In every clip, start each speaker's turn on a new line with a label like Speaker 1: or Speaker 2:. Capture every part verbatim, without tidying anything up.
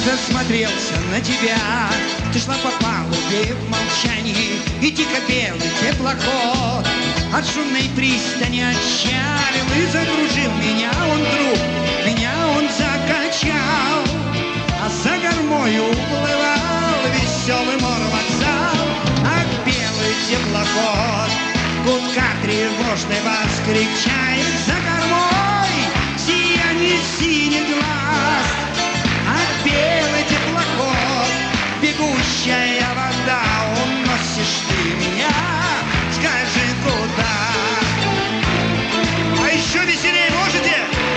Speaker 1: засмотрелся на тебя. Ты шла по палубе в молчании, и тихо белый теплоход от шумной пристани отчалил и закружил меня он, друг, меня он закачал. А за кормою уплывал веселый мор-вокзал. Ах, белый теплоход, гудка тревожный вас кричает за кормой сияние синих глаз. Ах, белый теплоход, бегущая вода, уносишь ты меня, скажи куда. А еще веселее можете?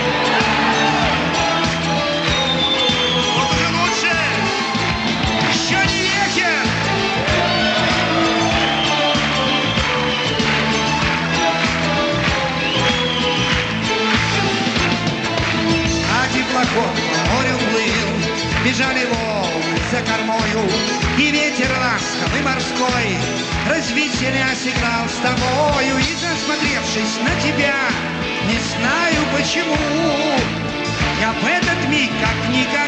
Speaker 1: Вот уже лучше. Еще не вехе. А теплоход по морю плыл, бежали волны за кормою, и ветер ласковый морской развеселясь играл с тобою. И засмотревшись на тебя, не знаю почему, я в этот миг как никогда